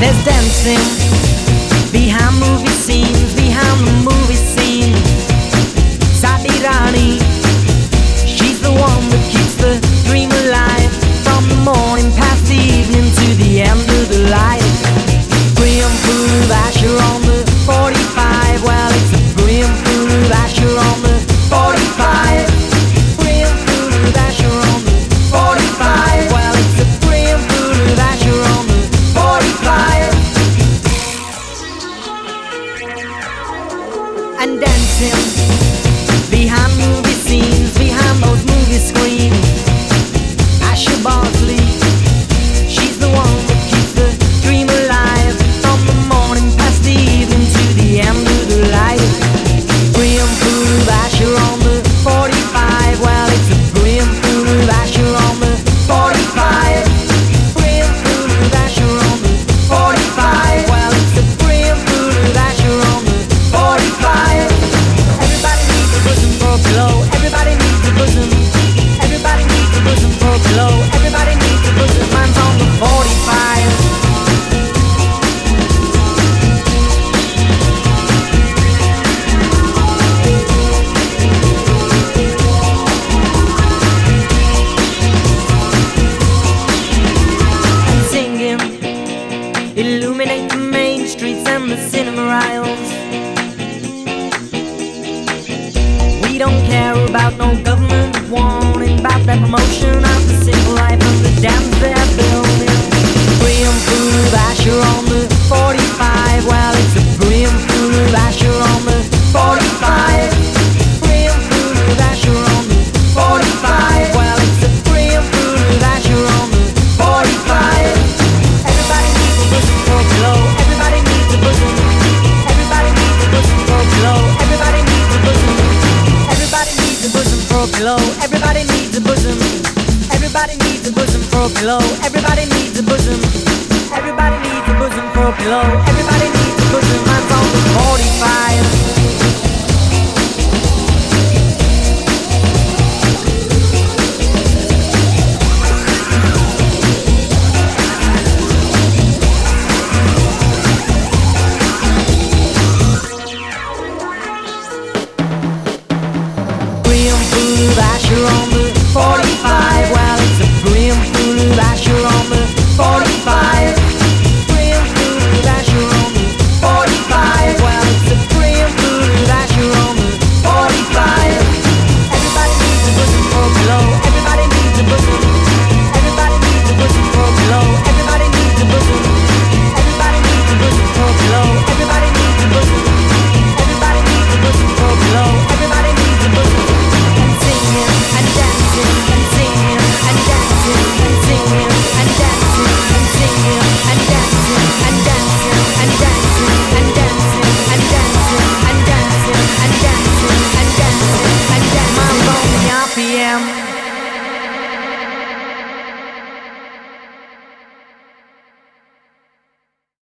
There's dancing behind movie scenes, behind the movie scene. Sati Rani, she's the one that keeps the dream alive, from the morning past the evening to the end of the light. Brimful of Asher on the 45. Well, it's a brimful of Asher on the 45. Brimful of Asher on the 45. Well, it's a brimful of Asher on the 45. And dancing behind movie scenes, behind those movie screens. Asher Bosley, she's the one that keeps the dream alive, from the morning past the evening to the end of the light. Brimful of Asher on the 45. Well, it's a brimful of Asher on the 45. Brimful of Asher on the 45. Well, it's a brimful of Asher on the 45. Everybody needs a bosom for a pillow. Everybody needs a bosom. Everybody needs a bosom for a pillow. Everybody needs a bosom. Mine's on the 45. Illuminate the main streets and the cinema aisles. We don't care about no government warning about that promotion of the simple life of the dams they're building. Brimful of Asher on the 45. Well, it's a brimful of Asher on the 45. Brimful of Asher on the 45. Well, it's a brimful of Asher on the 45. Everybody needs a bosom for a pillow. Everybody needs a bosom. Everybody needs a bosom for a pillow. Everybody needs a bosom. Everybody needs a bosom for a pillow. Everybody needs a bosom. Everybody needs a bosom for a pillow. Everybody needs a bosom. Everybody needs a bosom for a pillow. Everybody